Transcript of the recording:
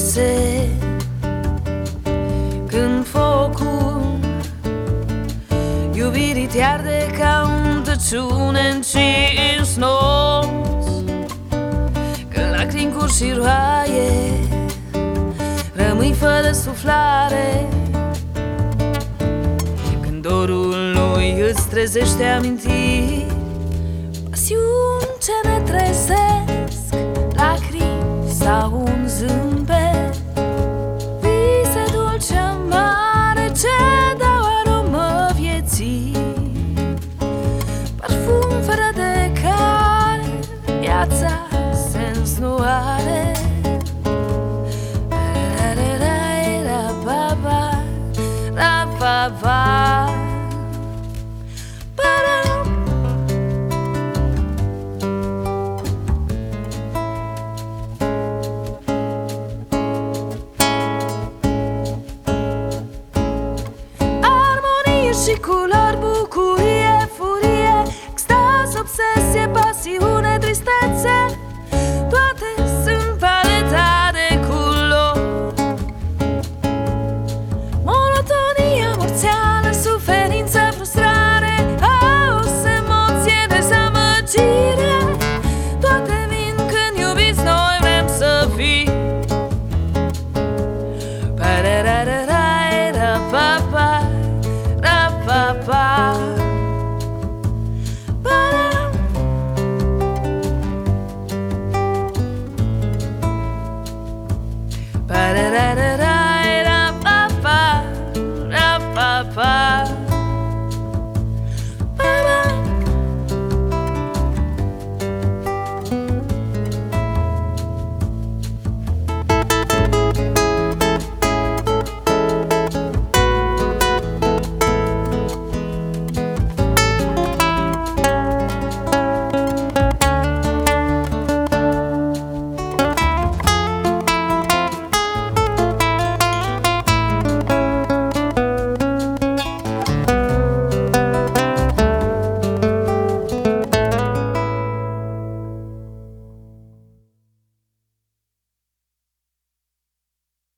frunze, când focul iubirii te arde ca un tăciune încins nos, când lacrimi curg și roaie, rămâi fără suflare, când dorul lui îți trezește amintiri, pasiuni ce ne trezesc, lacrimi sau un zâmbet, vise dulce amare ce dau aromă vieții, parfum fără de care viața sens nu are. Armonie și culori, bucurie, furie, extaz, obsesie, pasiune, tristețe, toate sunt paleta de culori. Monotonia morțială, suferință, frustrare, haos, emoție, dezamăgire, toate vin când iubiți noi vrem să fim. Pa-ra-ra-ra-ra-ra-pa-pa, ra-pa-pa, pa-ra. Pa-ra-ra-ra.